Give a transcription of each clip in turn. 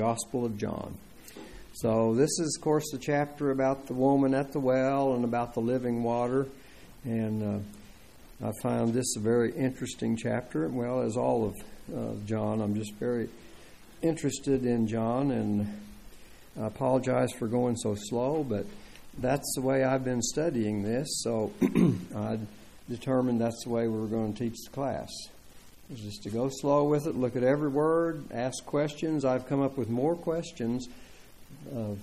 Gospel of John. So this is, of course, the chapter about the woman at the well and about the living water. And I found this a very interesting chapter. Well, as all of John, I'm just very interested in John. And I apologize for going so slow, but that's the way I've been studying this. So I determined that's the way we were going to teach the class. Just to go slow with it, look at every word, ask questions. I've come up with more questions of,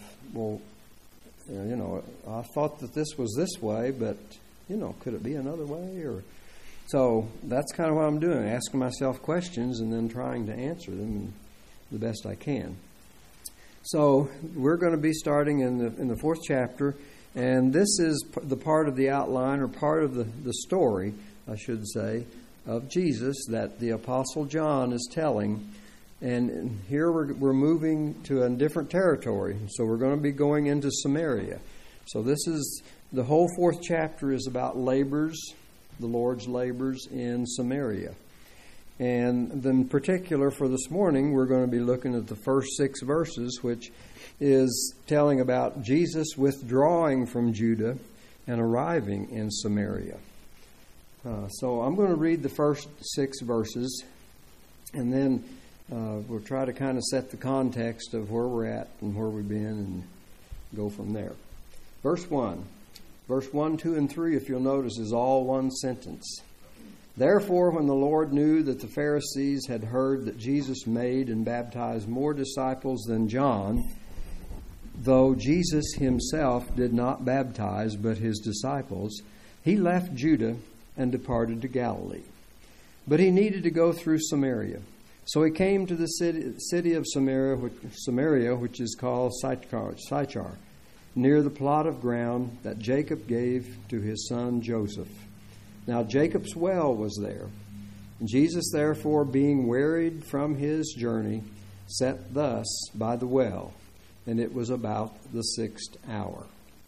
I thought that this was this way, but, could it be another way? So that's kind of what I'm doing, asking myself questions and then trying to answer them the best I can. So we're going to be starting in the fourth chapter, and this is the part of the outline, or part of the story, I should say, of Jesus that the Apostle John is telling. And here we're moving to a different territory. So we're going to be going into Samaria. So this is, the whole fourth chapter is about labors, the Lord's labors in Samaria. And in particular for this morning, we're going to be looking at the first 6 verses, which is telling about Jesus withdrawing from Judah and arriving in Samaria. So I'm going to read the first 6 verses, and then we'll try to kind of set the context of where we're at and where we've been and go from there. Verse 1. Verse 1, 2, and 3, if you'll notice, is all one sentence. Therefore, when the Lord knew that the Pharisees had heard that Jesus made and baptized more disciples than John, though Jesus himself did not baptize but his disciples, he left Judah and departed to Galilee. But he needed to go through Samaria. So he came to the city of Samaria, which is called Sychar, near the plot of ground that Jacob gave to his son Joseph. Now Jacob's well was there. And Jesus, therefore, being wearied from his journey, sat thus by the well, and it was about the 6th hour.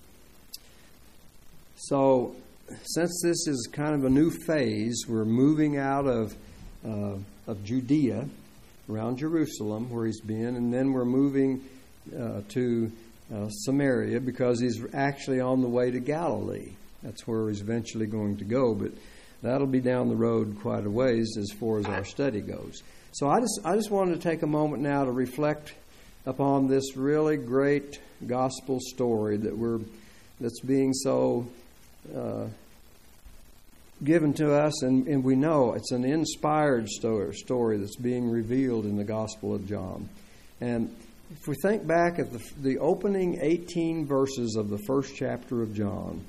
So, since this is kind of a new phase, we're moving out of Judea, around Jerusalem, where he's been, and then we're moving to Samaria, because he's actually on the way to Galilee. That's where he's eventually going to go, but that'll be down the road quite a ways as far as our study goes. So I just wanted to take a moment now to reflect upon this really great gospel story that's being so given to us, and we know it's an inspired story that's being revealed in the Gospel of John. And if we think back at the opening 18 verses of the first chapter of John,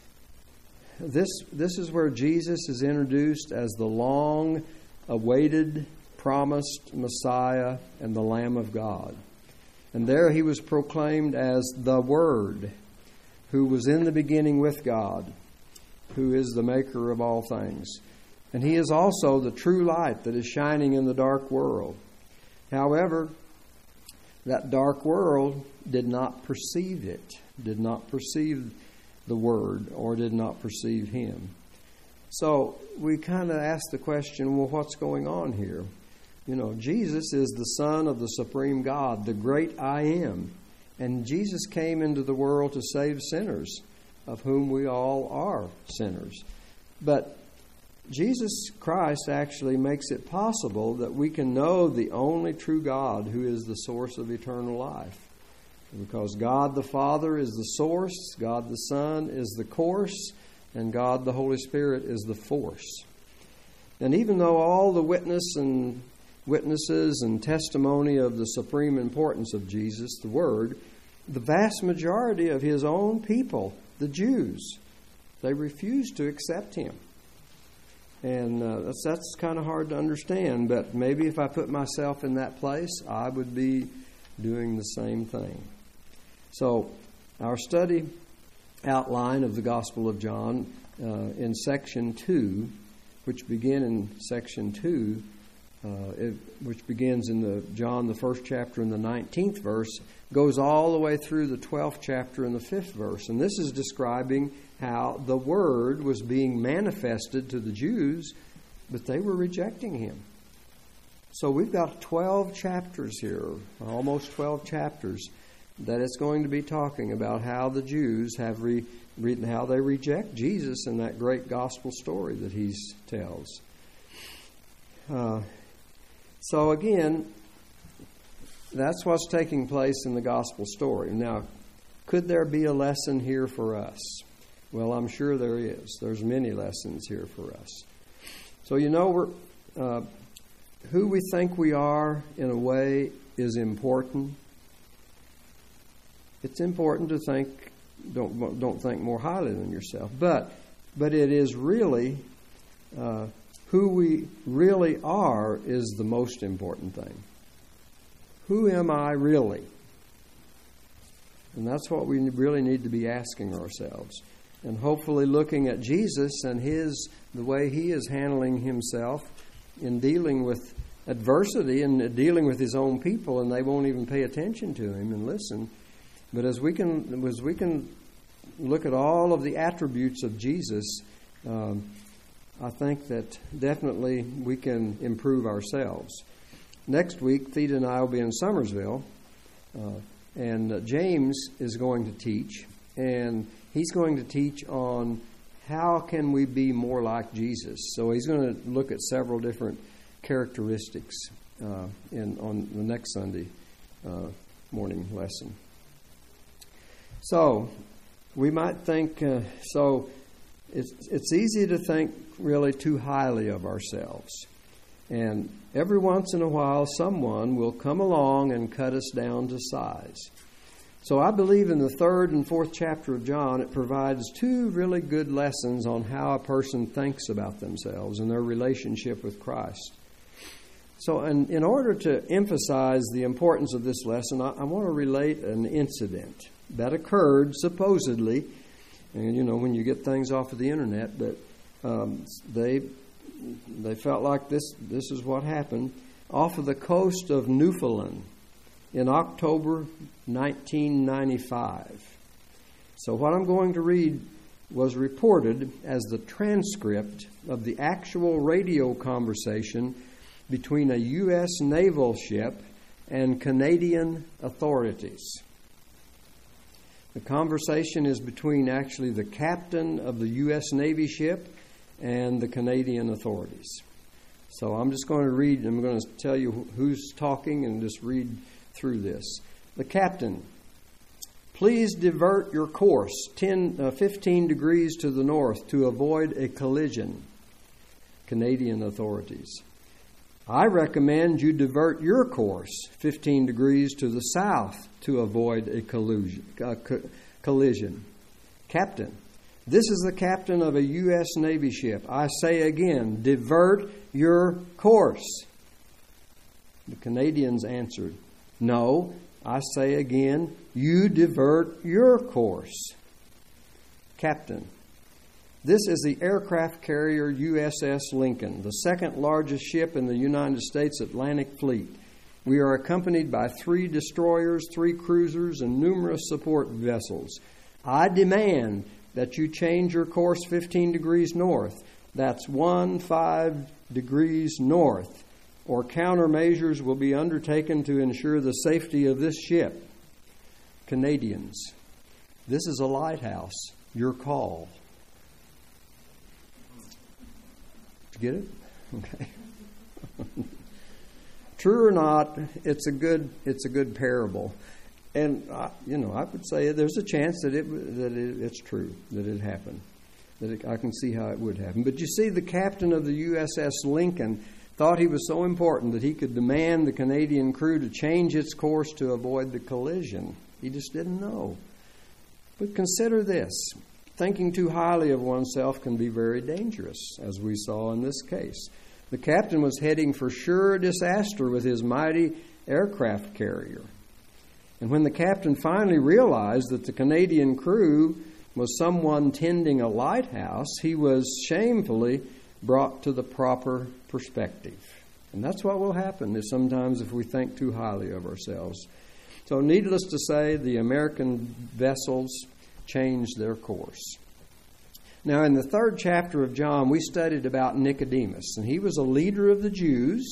this is where Jesus is introduced as the long-awaited, promised Messiah and the Lamb of God. And there he was proclaimed as the Word, who was in the beginning with God, who is the maker of all things. And he is also the true light that is shining in the dark world. However, that dark world did not perceive it, did not perceive the Word, or did not perceive him. So we kind of ask the question, well, what's going on here? Jesus is the Son of the Supreme God, the great I Am. And Jesus came into the world to save sinners, of whom we all are sinners. But Jesus Christ actually makes it possible that we can know the only true God, who is the source of eternal life. Because God the Father is the source, God the Son is the course, and God the Holy Spirit is the force. And even though all the witnesses and testimony of the supreme importance of Jesus, the Word, the vast majority of his own people, the Jews, they refused to accept him. And that's kind of hard to understand, but maybe if I put myself in that place, I would be doing the same thing. So our study outline of the Gospel of John in section 2, which begin in section 2, which begins in John, the first chapter, in the 19th verse, goes all the way through the 12th chapter in the 5th verse. And this is describing how the Word was being manifested to the Jews, but they were rejecting him. So we've got 12 chapters here, almost 12 chapters, that it's going to be talking about how the Jews have how they reject Jesus in that great gospel story that he tells. So again, that's what's taking place in the gospel story. Now, could there be a lesson here for us? Well, I'm sure there is. There's many lessons here for us. So, we're who we think we are, in a way, is important. It's important to think, don't think more highly than yourself. But it is really, who we really are is the most important thing. Who am I really? And that's what we really need to be asking ourselves. And hopefully looking at Jesus and the way he is handling himself in dealing with adversity and dealing with his own people, and they won't even pay attention to him and listen. But as we can look at all of the attributes of Jesus, I think that definitely we can improve ourselves. Next week, Theda and I will be in Summersville, and James is going to teach, and he's going to teach on how can we be more like Jesus. So he's going to look at several different characteristics on the next Sunday morning lesson. So we might think, it's easy to think really too highly of ourselves. And every once in a while, someone will come along and cut us down to size. So I believe in the 3rd and 4th chapter of John, it provides 2 really good lessons on how a person thinks about themselves and their relationship with Christ. So in order to emphasize the importance of this lesson, I want to relate an incident that occurred supposedly, and when you get things off of the internet, but they felt like this is what happened off of the coast of Newfoundland in October 1995. So what I'm going to read was reported as the transcript of the actual radio conversation between a U.S. naval ship and Canadian authorities. The conversation is between actually the captain of the U.S. Navy ship and the Canadian authorities. So I'm just going to read, I'm going to tell you who's talking and just read through this. The captain: please divert your course 15 degrees to the north to avoid a collision. Canadian authorities: I recommend you divert your course 15 degrees to the south to avoid a collision. Captain: this is the captain of a U.S. Navy ship. I say again, divert your course. The Canadians answered, no, I say again, you divert your course. Captain: this is the aircraft carrier USS Lincoln, the 2nd largest ship in the United States Atlantic Fleet. We are accompanied by 3 destroyers, 3 cruisers, and numerous support vessels. I demand that you change your course 15 degrees north. That's 15 degrees north, or countermeasures will be undertaken to ensure the safety of this ship. Canadians: this is a lighthouse. Your call. Did you get it? Okay. True or not, it's a good parable. And I would say there's a chance that it's true, that it happened. I can see how it would happen. But you see, the captain of the USS Lincoln thought he was so important that he could demand the Canadian crew to change its course to avoid the collision. He just didn't know. But consider this. Thinking too highly of oneself can be very dangerous, as we saw in this case. The captain was heading for sure disaster with his mighty aircraft carrier. And when the captain finally realized that the Canadian crew was someone tending a lighthouse, he was shamefully brought to the proper perspective. And that's what will happen sometimes if we think too highly of ourselves. So needless to say, the American vessels changed their course. Now, in the 3rd chapter of John, we studied about Nicodemus, and he was a leader of the Jews,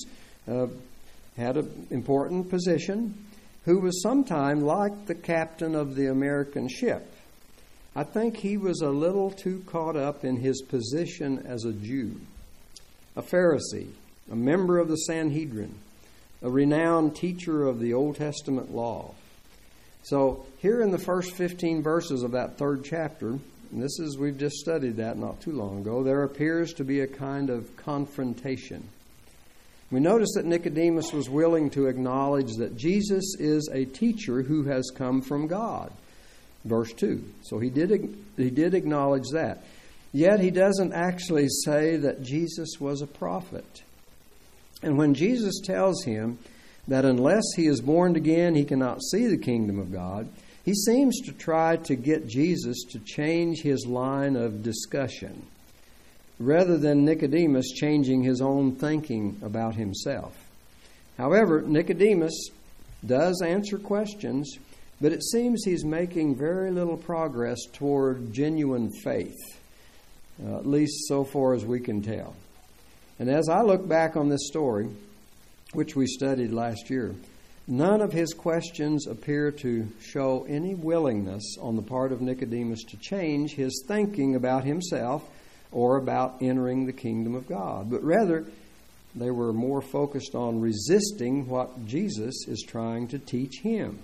had an important position, who was sometime like the captain of the American ship. I think he was a little too caught up in his position as a Jew, a Pharisee, a member of the Sanhedrin, a renowned teacher of the Old Testament law. So here in the first 15 verses of that third chapter, and we've just studied that not too long ago, there appears to be a kind of confrontation. We notice that Nicodemus was willing to acknowledge that Jesus is a teacher who has come from God. Verse 2. So he did acknowledge that. Yet he doesn't actually say that Jesus was a prophet. And when Jesus tells him that unless he is born again, he cannot see the kingdom of God, he seems to try to get Jesus to change his line of discussion, rather than Nicodemus changing his own thinking about himself. However, Nicodemus does answer questions, but it seems he's making very little progress toward genuine faith, at least so far as we can tell. And as I look back on this story, which we studied last year, none of his questions appear to show any willingness on the part of Nicodemus to change his thinking about himself or about entering the kingdom of God. But rather, they were more focused on resisting what Jesus is trying to teach him.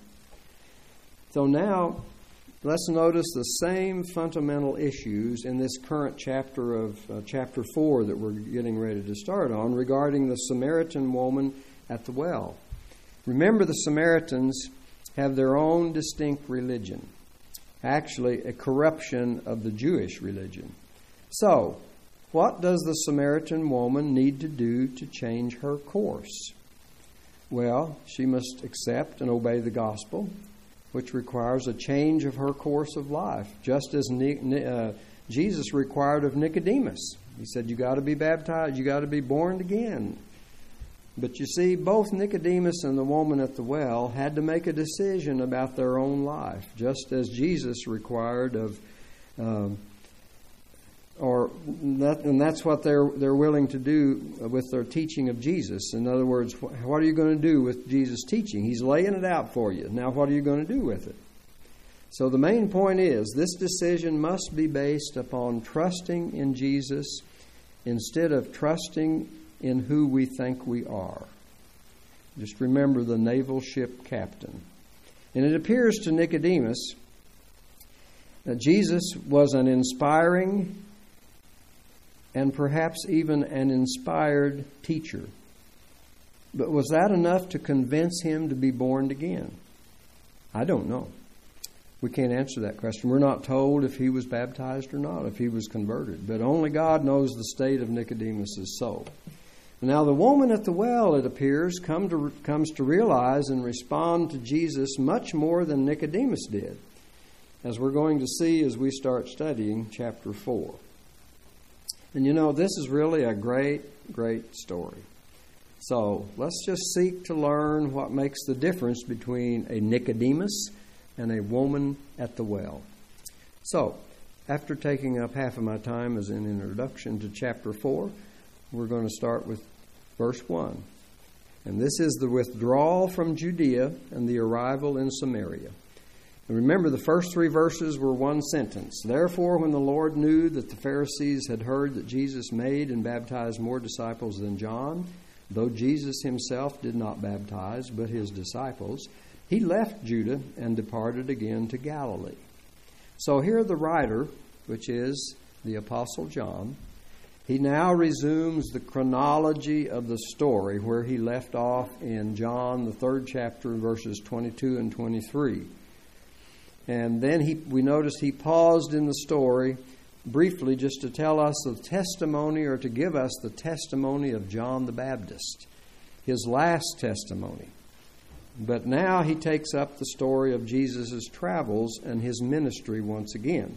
So now, let's notice the same fundamental issues in this current chapter of chapter 4 that we're getting ready to start on regarding the Samaritan woman at the well. Remember, the Samaritans have their own distinct religion, actually a corruption of the Jewish religion. So, what does the Samaritan woman need to do to change her course? Well, she must accept and obey the gospel, which requires a change of her course of life, just as Jesus required of Nicodemus. He said, you got to be baptized, you got to be born again. But you see, both Nicodemus and the woman at the well had to make a decision about their own life, just as Jesus required of, and that's what they're willing to do with their teaching of Jesus. In other words, what are you going to do with Jesus' teaching? He's laying it out for you. Now, what are you going to do with it? So the main point is, this decision must be based upon trusting in Jesus instead of trusting in who we think we are. Just remember the naval ship captain. And it appears to Nicodemus that Jesus was an inspiring and perhaps even an inspired teacher. But was that enough to convince him to be born again? I don't know. We can't answer that question. We're not told if he was baptized or not, if he was converted. But only God knows the state of Nicodemus' soul. Now the woman at the well, it appears, comes to realize and respond to Jesus much more than Nicodemus did, as we're going to see as we start studying chapter 4. And this is really a great, great story. So let's just seek to learn what makes the difference between a Nicodemus and a woman at the well. So, after taking up half of my time as an introduction to chapter 4, we're going to start with verse 1. And this is the withdrawal from Judea and the arrival in Samaria. And remember, the first 3 verses were one sentence. Therefore, when the Lord knew that the Pharisees had heard that Jesus made and baptized more disciples than John, though Jesus himself did not baptize, but his disciples, he left Judah and departed again to Galilee. So here the writer, which is the Apostle John, he now resumes the chronology of the story where he left off in John, the 3rd chapter, verses 22 and 23. And then we noticed he paused in the story briefly just to tell us the testimony, or to give us the testimony of John the Baptist, his last testimony. But now he takes up the story of Jesus' travels and his ministry once again.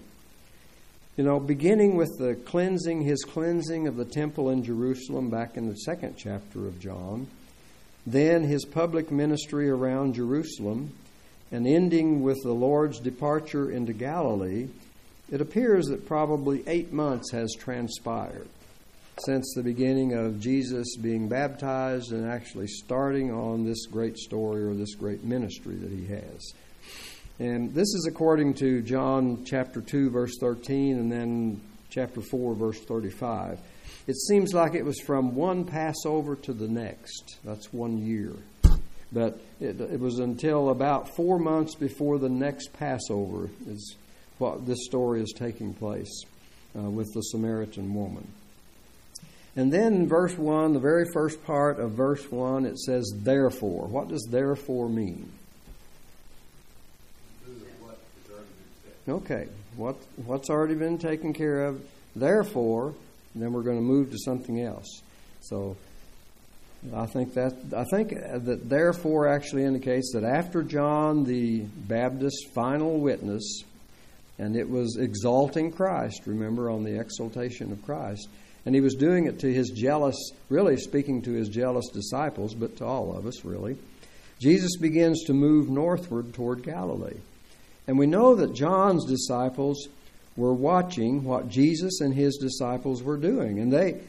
Beginning with his cleansing of the temple in Jerusalem back in the 2nd chapter of John, then his public ministry around Jerusalem, and ending with the Lord's departure into Galilee, it appears that probably 8 months has transpired. since the beginning of Jesus being baptized and actually starting on this great story or this great ministry that he has. And this is according to John chapter 2, verse 13, and then chapter 4, verse 35. It seems like it was from one Passover to the next. That's 1 year. But it was until about 4 months before the next Passover is what this story is taking place with the Samaritan woman. And then in verse 1, the very first part of verse 1, it says, therefore. What does therefore mean? Okay, what's already been taken care of, therefore, then we're going to move to something else. So I think that therefore actually indicates that after John the Baptist's final witness, and it was exalting Christ, remember, on the exaltation of Christ, and he was doing it to his jealous, really speaking to his jealous disciples, but to all of us, really, Jesus begins to move northward toward Galilee. And we know that John's disciples were watching what Jesus and his disciples were doing. And they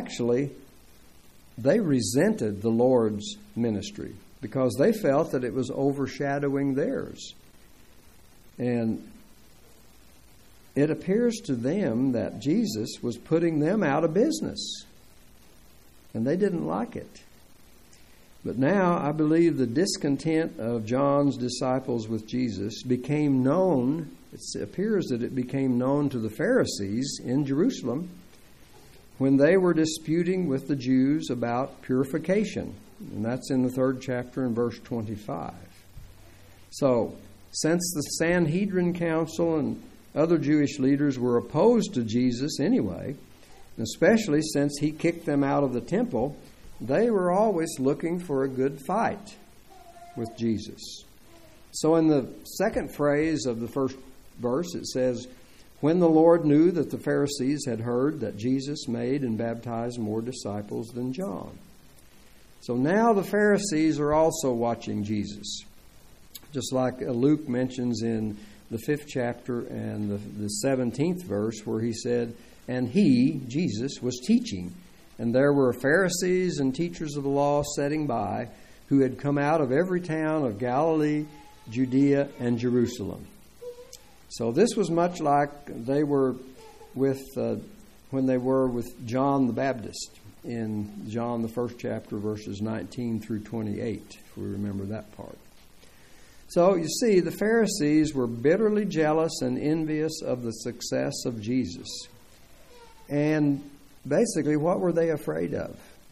resented the Lord's ministry because they felt that it was overshadowing theirs. And it appears to them that Jesus was putting them out of business. And they didn't like it. But now I believe the discontent of John's disciples with Jesus became known. It appears that it became known to the Pharisees in Jerusalem when they were disputing with the Jews about purification. And that's in the 3rd chapter in verse 25. So, since the Sanhedrin Council and other Jewish leaders were opposed to Jesus anyway, especially since he kicked them out of the temple, they were always looking for a good fight with Jesus. So in the second phrase of the first verse, it says, when the Lord knew that the Pharisees had heard that Jesus made and baptized more disciples than John. So now the Pharisees are also watching Jesus. Just like Luke mentions in the 5th chapter and the 17th verse where he said, and he, Jesus, was teaching. And there were Pharisees and teachers of the law sitting by who had come out of every town of Galilee, Judea, and Jerusalem. So this was much like they were with when they were with John the Baptist in John the 1st chapter, verses 19 through 28, if we remember that part. So you see, the Pharisees were bitterly jealous and envious of the success of Jesus. And basically, what were they afraid of?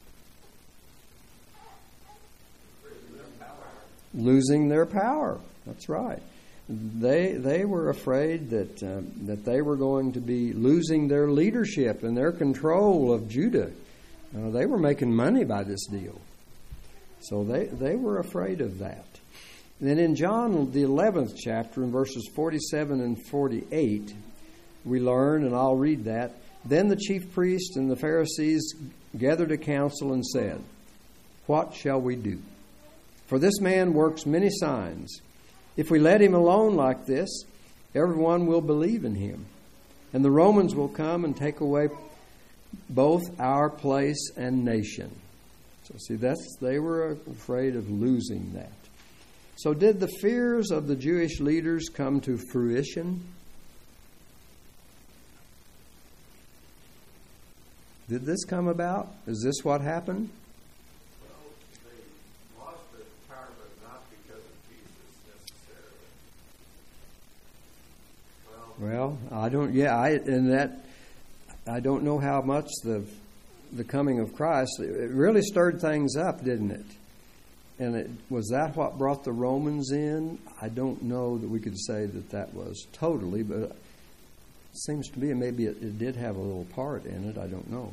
Losing their power. That's right. They were afraid that they were going to be losing their leadership and their control of Judah. They were making money by this deal. So they were afraid of that. Then in John, the 11th chapter, in verses 47 and 48, we learn, and I'll read that, then the chief priests and the Pharisees gathered a council and said, what shall we do? For this man works many signs. If we let him alone like this, everyone will believe in him. And the Romans will come and take away both our place and nation. So see, they were afraid of losing that. So did the fears of the Jewish leaders come to fruition? Did this come about? Is this what happened? Well, they lost their power, but not because of Jesus necessarily. I don't know how much the coming of Christ, it really stirred things up, didn't it? And was that what brought the Romans in? I don't know that we could say that was totally, but it seems to me maybe it did have a little part in it. I don't know.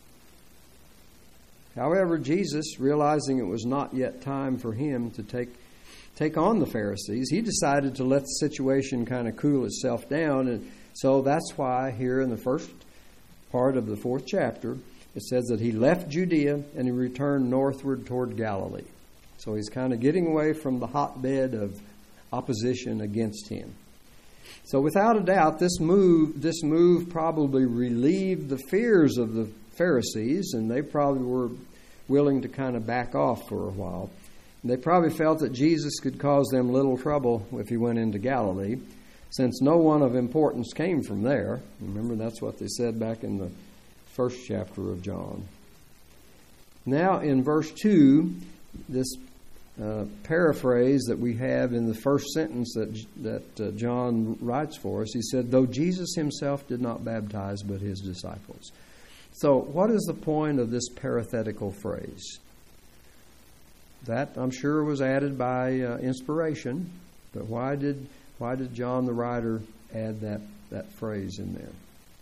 However, Jesus, realizing it was not yet time for him to take on the Pharisees, he decided to let the situation kind of cool itself down. And so that's why here in the first part of the 4th chapter, it says that he left Judea and he returned northward toward Galilee. So he's kind of getting away from the hotbed of opposition against him. So without a doubt, this move probably relieved the fears of the Pharisees, and they probably were willing to kind of back off for a while. They probably felt that Jesus could cause them little trouble if he went into Galilee, since no one of importance came from there. Remember, that's what they said back in the first chapter of John. Now, in verse 2, this paraphrase that we have in the first sentence that John writes for us, he said, though Jesus himself did not baptize, but his disciples. So, what is the point of this parenthetical phrase? That, I'm sure, was added by inspiration, but why did John the writer add that phrase in there?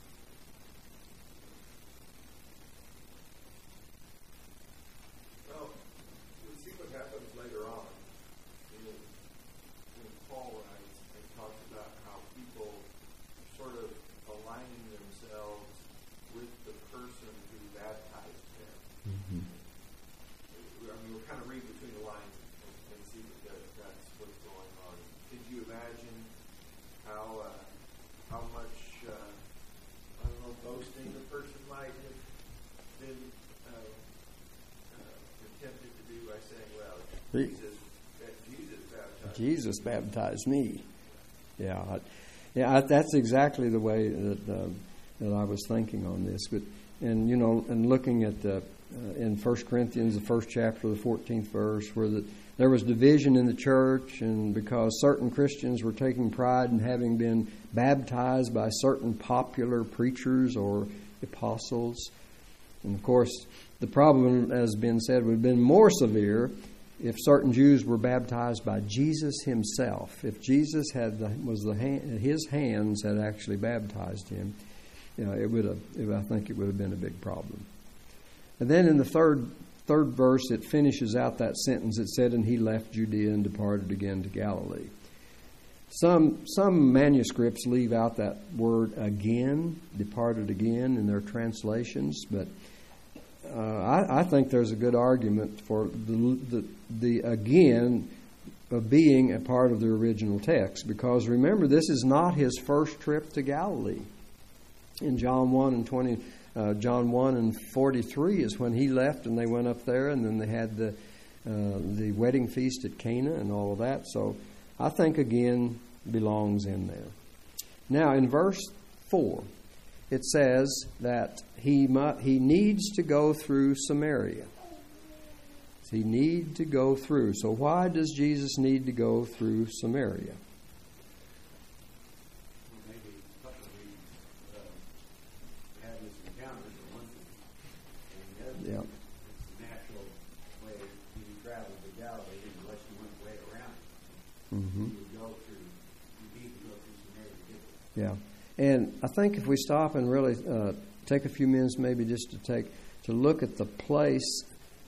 Well, we see what happens later on. In Paul talks about how people sort of aligning themselves with the person who baptized them. Mm-hmm. We'll kind of read between the lines and see that that's what's going on. Could you imagine how much boasting the person might have been tempted to do by saying, "Well, Jesus baptized." Jesus baptized me. Yeah. That's exactly the way that I was thinking on this. But and looking at in 1 Corinthians, the first chapter, the 14th verse, where there was division in the church, and because certain Christians were taking pride in having been baptized by certain popular preachers or apostles. And of course, the problem, as has been said, would have been more severe if certain Jews were baptized by Jesus himself. If Jesus his hands had actually baptized him, I think it would have been a big problem. And then in the third verse, it finishes out that sentence. It said, and he left Judea and departed again to Galilee. Some manuscripts leave out that word again, departed again, in their translations, but I think there's a good argument for the again being a part of the original text, because remember, this is not his first trip to Galilee. In John 1 and 43 is when he left and they went up there, and then they had the wedding feast at Cana and all of that. So I think again belongs in there. Now in verse 4, it says that he needs to go through Samaria. He needs to go through. So why does Jesus need to go through Samaria? Yeah. It's a natural way you travel to Galilee unless you went way around. Mm-hmm. You need to go through Samaria. Yeah. And I think if we stop and really take a few minutes maybe just to look at the place,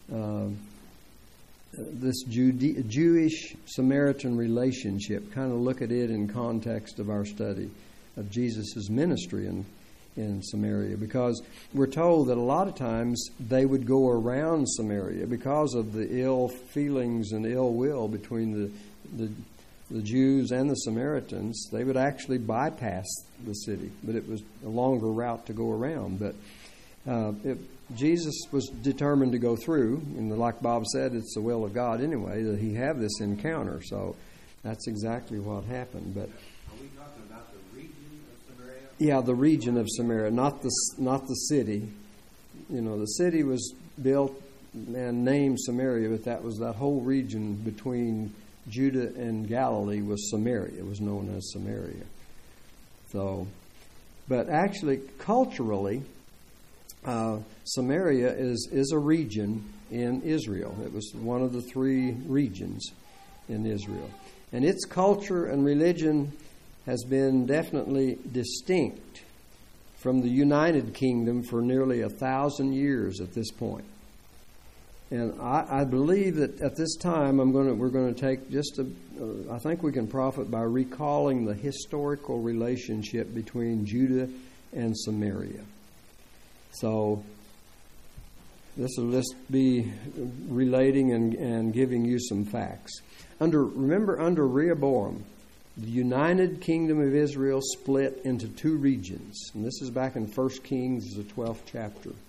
this Jewish-Samaritan relationship, kind of look at it in context of our study of Jesus' ministry in Samaria, because we're told that a lot of times they would go around Samaria because of the ill feelings and ill will between the Jews and the Samaritans. They would actually bypass the city, but it was a longer route to go around. But Jesus was determined to go through, and like Bob said, it's the will of God anyway that he have this encounter. So that's exactly what happened. But are we talking about the region of Samaria? Yeah, the region of Samaria, not the city. The city was built and named Samaria, but that whole region between Judah and Galilee was Samaria. It was known as Samaria. So, but actually, culturally, Samaria is a region in Israel. It was one of the three regions in Israel. And its culture and religion has been definitely distinct from the United Kingdom for nearly 1,000 years at this point. And I believe that at this time we're going to take I think we can profit by recalling the historical relationship between Judah and Samaria. So this will just be relating and giving you some facts. Under Rehoboam, the United Kingdom of Israel split into two regions. And this is back in 1 Kings, the 12th chapter.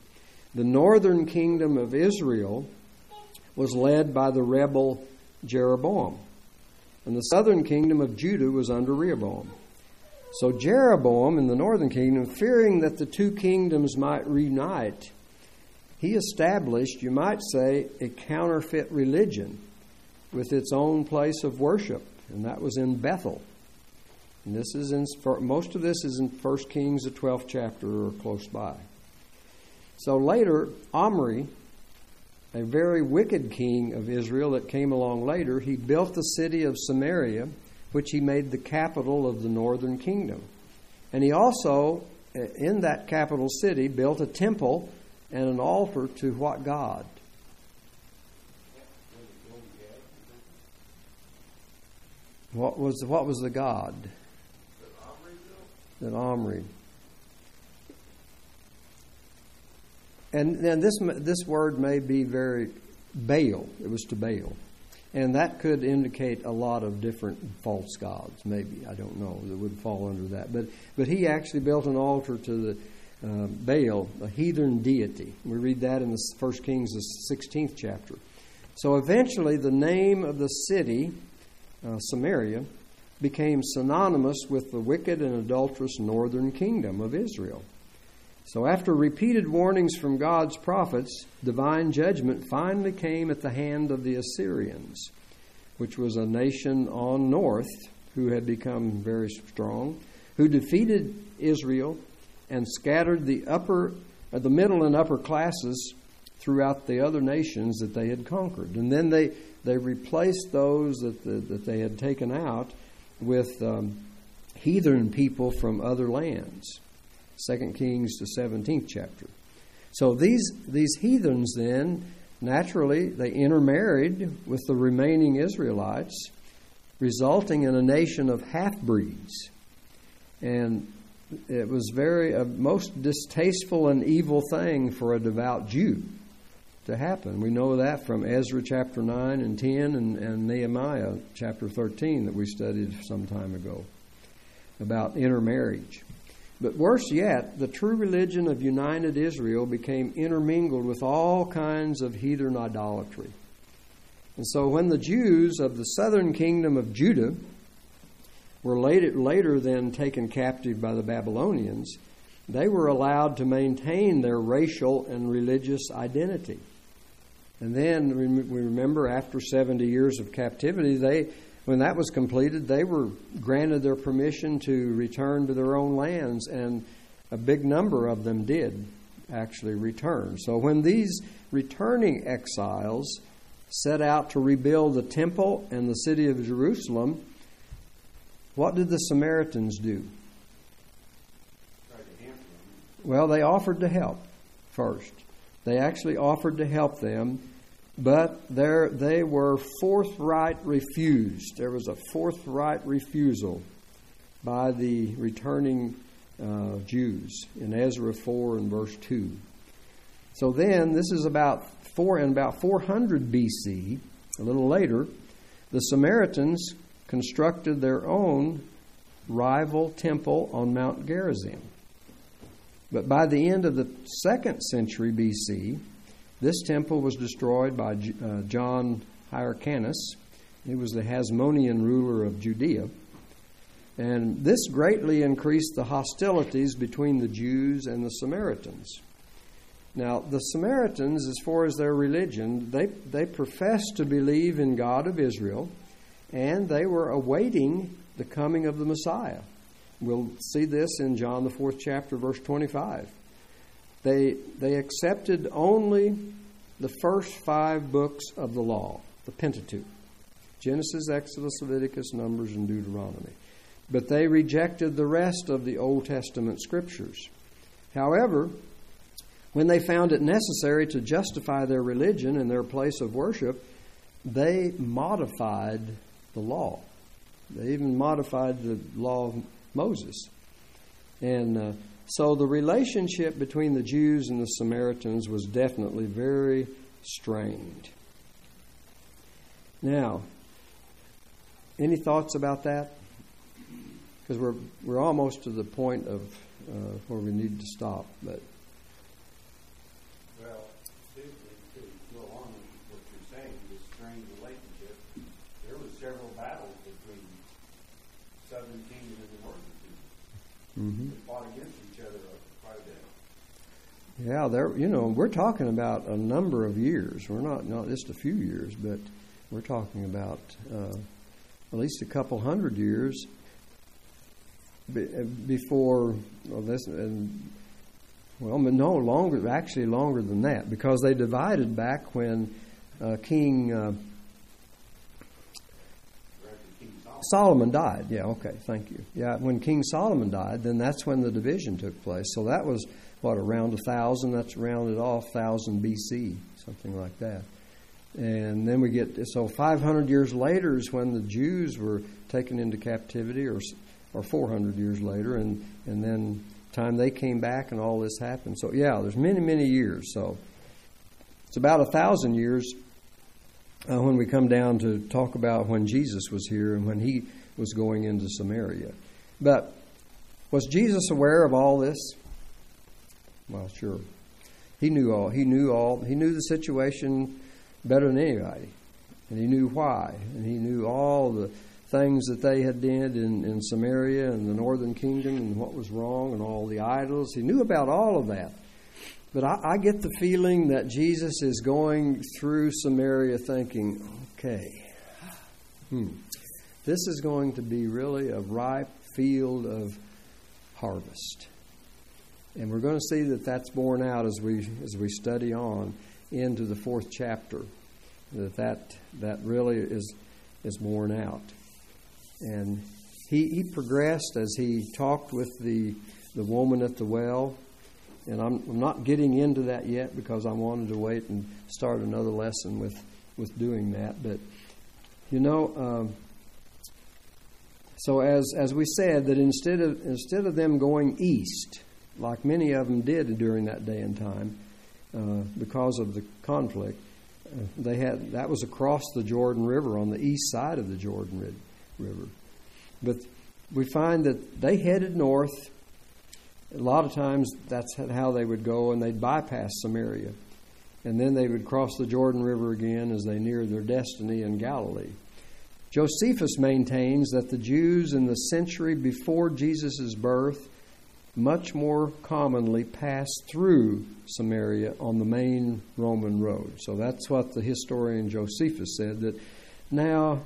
The northern kingdom of Israel was led by the rebel Jeroboam, and the southern kingdom of Judah was under Rehoboam. So Jeroboam in the northern kingdom, fearing that the two kingdoms might reunite, he established, you might say, a counterfeit religion with its own place of worship, and that was in Bethel. And this is most of this is in 1 Kings, the 12th chapter, or close by. So later, Omri, a very wicked king of Israel that came along later, he built the city of Samaria, which he made the capital of the northern kingdom. And he also, in that capital city, built a temple and an altar to what God? What was the God that Omri? And then this word may be very Baal. It was to Baal. And that could indicate a lot of different false gods, maybe. I don't know. That would fall under that. But he actually built an altar to the Baal, a heathen deity. We read that in the 1 Kings, the 16th chapter. So eventually the name of the city, Samaria, became synonymous with the wicked and adulterous northern kingdom of Israel. So after repeated warnings from God's prophets, divine judgment finally came at the hand of the Assyrians, which was a nation on north who had become very strong, who defeated Israel and scattered the middle and upper classes throughout the other nations that they had conquered. And then they replaced those that they had taken out with heathen people from other lands. 2 Kings, the 17th chapter. So these heathens then, naturally, they intermarried with the remaining Israelites, resulting in a nation of half-breeds. And it was a most distasteful and evil thing for a devout Jew to happen. We know that from Ezra chapter 9 and 10 and Nehemiah chapter 13 that we studied some time ago about intermarriage. But worse yet, the true religion of united Israel became intermingled with all kinds of heathen idolatry. And so when the Jews of the southern kingdom of Judah were later then taken captive by the Babylonians, they were allowed to maintain their racial and religious identity. And then we remember after 70 years of captivity, when that was completed, they were granted their permission to return to their own lands, and a big number of them did actually return. So when these returning exiles set out to rebuild the temple and the city of Jerusalem, what did the Samaritans do? Well, they offered to help first. They actually offered to help them, but they were forthright refused. There was a forthright refusal by the returning Jews in Ezra 4 and verse 2. So then, this is about 400 BC, a little later, the Samaritans constructed their own rival temple on Mount Gerizim. But by the end of the 2nd century BC, this temple was destroyed by John Hyrcanus. He was the Hasmonean ruler of Judea. And this greatly increased the hostilities between the Jews and the Samaritans. Now, the Samaritans, as far as their religion, they professed to believe in God of Israel, and they were awaiting the coming of the Messiah. We'll see this in John the 4th chapter, verse 25. They accepted only the first 5 books of the law, the Pentateuch, Genesis, Exodus, Leviticus, Numbers, and Deuteronomy. But they rejected the rest of the Old Testament scriptures. However, when they found it necessary to justify their religion and their place of worship, they modified the law. They even modified the law of Moses. And so the relationship between the Jews and the Samaritans was definitely very strained. Now, any thoughts about that? Because we're almost to the point of where we need to stop. But Well, Mm-hmm. They fought against each other quite a bit. Yeah, we're talking about a number of years. We're not just a few years, but we're talking about at least a couple hundred years before this. No, longer than that, because they divided back when King Solomon died. Yeah, okay, thank you. Yeah, when King Solomon died, then that's when the division took place. So that was, around 1000, that's rounded off 1000 BC, something like that. And then we get, 500 years later is when the Jews were taken into captivity, or 400 years later, and then time they came back and all this happened. So yeah, there's many, many years. So it's about 1,000 years when we come down to talk about when Jesus was here and when he was going into Samaria. But was Jesus aware of all this? Well, sure. He knew the situation better than anybody. And he knew why. And he knew all the things that they had did in Samaria and the northern kingdom and what was wrong and all the idols. He knew about all of that. But I get the feeling that Jesus is going through Samaria thinking, okay, this is going to be really a ripe field of harvest. And we're going to see that that's borne out as we study on into the 4th chapter, that really is borne out. And he progressed as he talked with the woman at the well. And I'm not getting into that yet because I wanted to wait and start another lesson with doing that. But, so as we said, that instead of them going east, like many of them did during that day and time, because of the conflict, that was across the Jordan River on the east side of the Jordan River. But we find that they headed north. A lot of times that's how they would go, and they'd bypass Samaria. And then they would cross the Jordan River again as they neared their destiny in Galilee. Josephus maintains that the Jews in the century before Jesus' birth much more commonly passed through Samaria on the main Roman road. So that's what the historian Josephus said, that now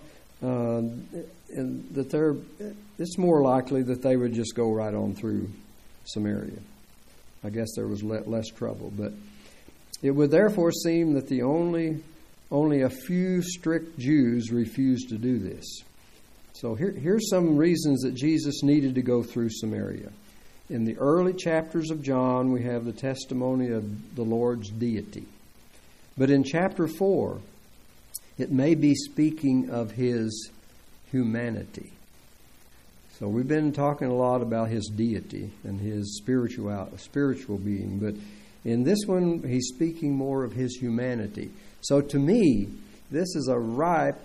it's more likely that they would just go right on through Samaria. I guess there was less trouble, but it would therefore seem that only a few strict Jews refused to do this. So here's some reasons that Jesus needed to go through Samaria. In the early chapters of John, we have the testimony of the Lord's deity. But in chapter 4, it may be speaking of his humanity. So we've been talking a lot about his deity and his spiritual being, but in this one, he's speaking more of his humanity. So to me, this is a ripe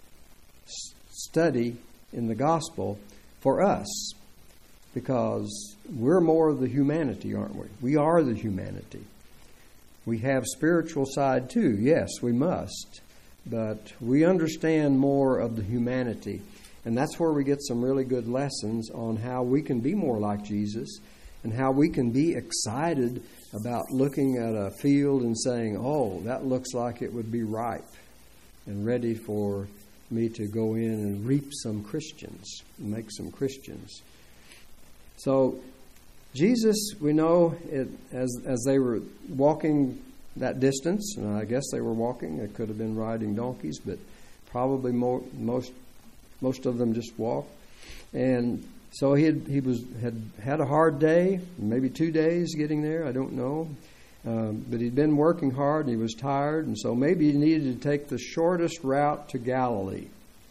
study in the gospel for us, because we're more of the humanity, aren't we? We are the humanity. We have spiritual side too. Yes, we must. But we understand more of the humanity. And that's where we get some really good lessons on how we can be more like Jesus and how we can be excited about looking at a field and saying, oh, that looks like it would be ripe and ready for me to go in and reap some Christians, and make some Christians. So Jesus, we know, as they were walking that distance, and I guess they were walking, they could have been riding donkeys, but probably most of them just walked. And so he had a hard day, maybe 2 days getting there, I don't know. But he'd been working hard and he was tired, and so maybe he needed to take the shortest route to Galilee.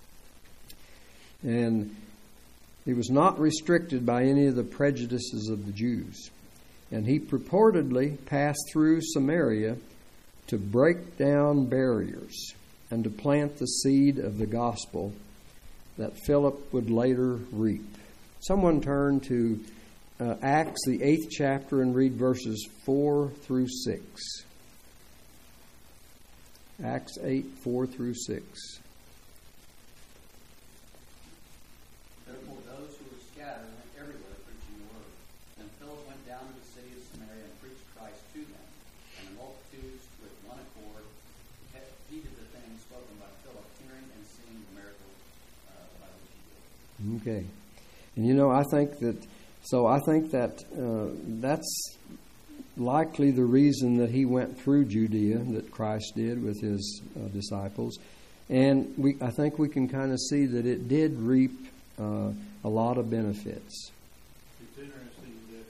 And he was not restricted by any of the prejudices of the Jews. And he purportedly passed through Samaria to break down barriers and to plant the seed of the gospel that Philip would later reap. Someone turn to Acts, the 8th chapter, and read verses 4 through 6. Acts 8, 4 through 6. Therefore, those who were scattered went everywhere preaching the word. down to the city of Samaria and preached Christ to them. And the multitudes with one accord heeded the things spoken by Philip, hearing and seeing the miracle by which he did. Okay. And I think that that's likely the reason that he went through Judea, that Christ did with his disciples. And I think we can kind of see that it did reap a lot of benefits. It's interesting that,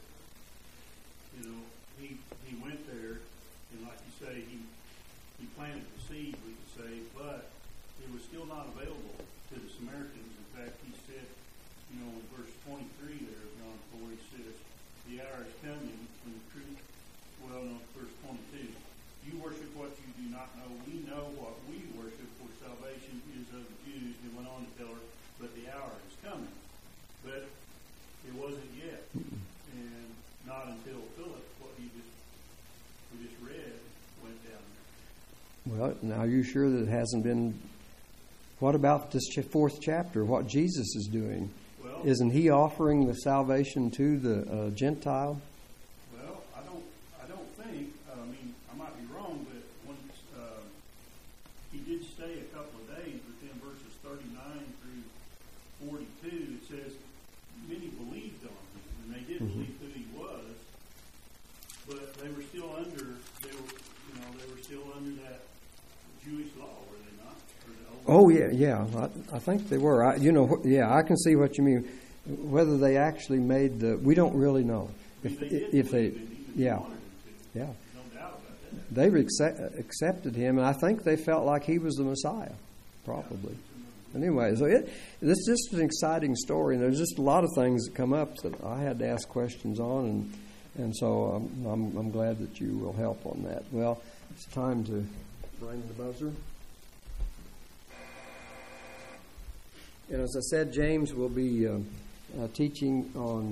he went there, and like you say, he planted the seed, we could say, but it was still not available to the Samaritans. In fact, he said, in verse 23 there of John 4, he says, the hour is coming when the truth, verse 22, you worship what you do not know. We know what we worship, for salvation is of the Jews. He went on to tell her, but the hour is coming. But it wasn't yet. And not until Philip, what we just read, went down there. Well, now, are you sure that it hasn't been... What about this fourth chapter, what Jesus is doing? Well, isn't he offering the salvation to the Gentile? Well, I don't think. I might be wrong, but once he did stay a couple of days. Within verses 39 through 42, it says many believed on him, and they did believe who he was, but they were still under. They were still under that Jewish law, were they not? Oh, yeah. I think they were. I can see what you mean. Whether they actually made we don't really know. If they yeah. No doubt about that. They accepted him, and I think they felt like he was the Messiah, probably. Anyway, so this is just an exciting story, and there's just a lot of things that come up that I had to ask questions on, and so I'm glad that you will help on that. Well, it's time to ring the buzzer. And as I said, James will be teaching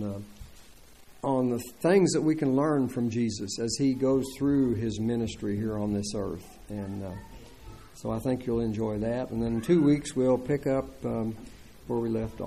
on the things that we can learn from Jesus as he goes through his ministry here on this earth. And so I think you'll enjoy that. And then in 2 weeks, we'll pick up where we left off.